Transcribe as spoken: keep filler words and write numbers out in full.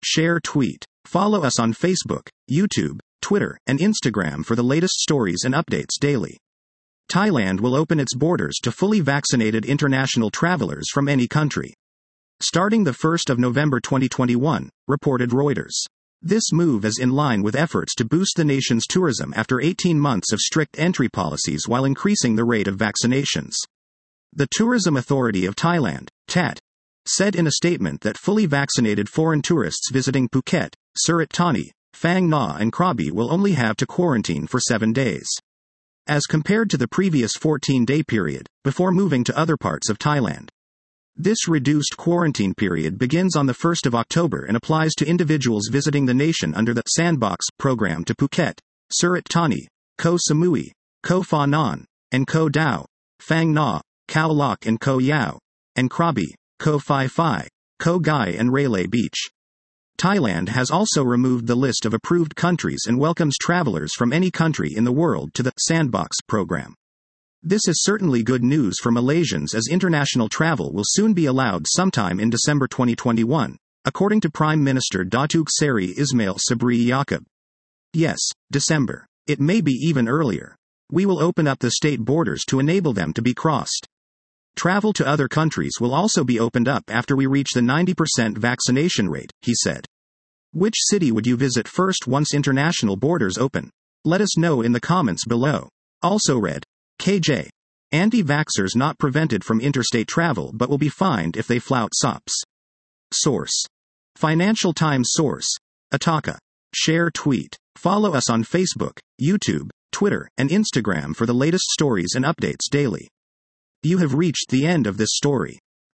share, tweet. Follow us on Facebook, YouTube, Twitter, and Instagram for the latest stories and updates daily. Thailand will open its borders to fully vaccinated international travelers from any country, starting the first of November twenty twenty-one, reported Reuters. This move is in line with efforts to boost the nation's tourism after eighteen months of strict entry policies while increasing the rate of vaccinations. The Tourism Authority of Thailand, T A T, said in a statement that fully vaccinated foreign tourists visiting Phuket, Surat Thani, Phang Nga and Krabi will only have to quarantine for seven days, as compared to the previous fourteen-day period, before moving to other parts of Thailand. This reduced quarantine period begins on the first of October and applies to individuals visiting the nation under the Sandbox program to Phuket, Surat Thani, Koh Samui, Koh Pha Nan, and Koh Tao, Phang Nga, Khao Lak and Koh Yao, and Krabi, Koh Phi Phi, Koh Gai and Railay Beach. Thailand has also removed the list of approved countries and welcomes travelers from any country in the world to the Sandbox program. This is certainly good news for Malaysians, as international travel will soon be allowed sometime in December twenty twenty-one, according to Prime Minister Datuk Seri Ismail Sabri Yaakob. Yes, December. It may be even earlier. We will open up the state borders to enable them to be crossed. Travel to other countries will also be opened up after we reach the ninety percent vaccination rate, he said. Which city would you visit first once international borders open? Let us know in the comments below. Also read, K J. Anti-vaxxers not prevented from interstate travel but will be fined if they flout S O Ps. Source: Financial Times. Source: Ataka. Share, tweet. Follow us on Facebook, YouTube, Twitter, and Instagram for the latest stories and updates daily. You have reached the end of this story.